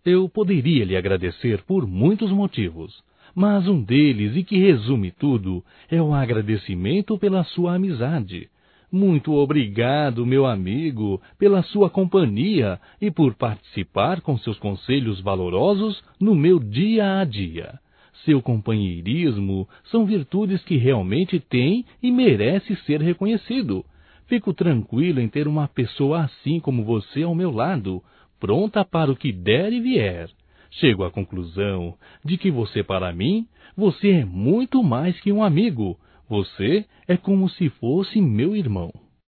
Eu poderia lhe agradecer por muitos motivos, mas um deles, e que resume tudo, é o agradecimento pela sua amizade. Muito obrigado, meu amigo, pela sua companhia e por participar com seus conselhos valorosos no meu dia a dia. Seu companheirismo são virtudes que realmente têm e merece ser reconhecido. Fico tranquilo em ter uma pessoa assim como você ao meu lado, pronta para o que der e vier. Chego à conclusão de que você, para mim, você é muito mais que um amigo. Você é como se fosse meu irmão.